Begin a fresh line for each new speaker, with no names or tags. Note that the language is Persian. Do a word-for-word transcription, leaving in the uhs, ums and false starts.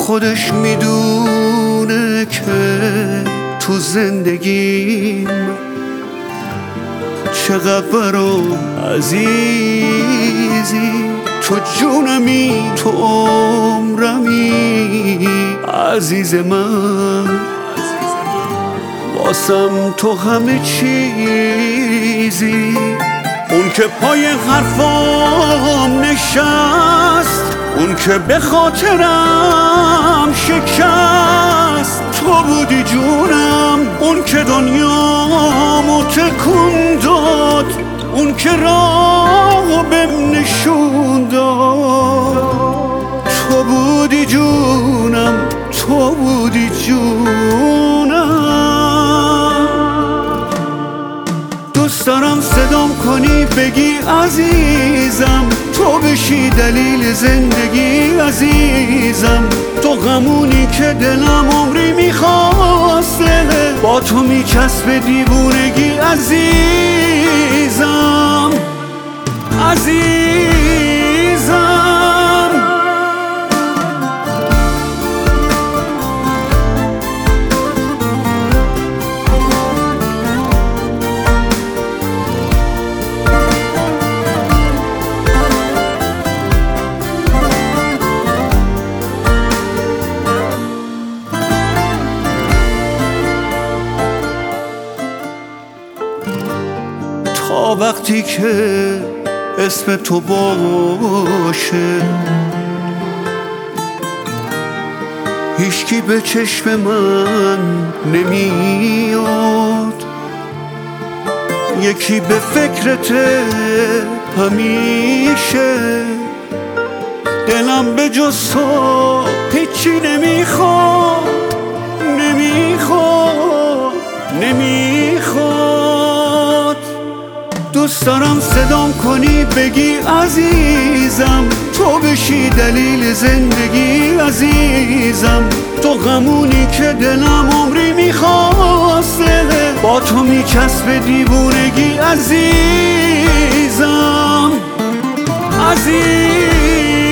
خودش میدونه که تو زندگیم چقدر برام عزیزی. تو جونمی، تو عمرمی، عزیز من، واسم تو همه چیزی. اون که پای حرفام نشست، اون که به خاطرم شکست، تو بودی جونم. اون که دنیامو تکون داد، اون که راهو بهم نشون داد، تو بودی جونم، تو بودی جونم. دوست دارم صدام کنی بگی عزیزم، تو بشی دلیل زندگی عزیزم. تو غمونی که دلم عمری میخواسته، با تو میچسبه دیوونگی عزیزم، عزیزم. تا وقتی که اسم تو باشه، هیچکی به چشم من نمیاد. یکی به فکرته همیشه، دلم به جز تو هیچی نمیخواد، نمیخواد، نمیخواد. دوست دارم صدام کنی بگی عزیزم، تو بشی دلیل زندگی عزیزم. تو غمونی که دلم عمری میخواسته، با تو میچسبه دیوونگی عزیزم، عزیزم.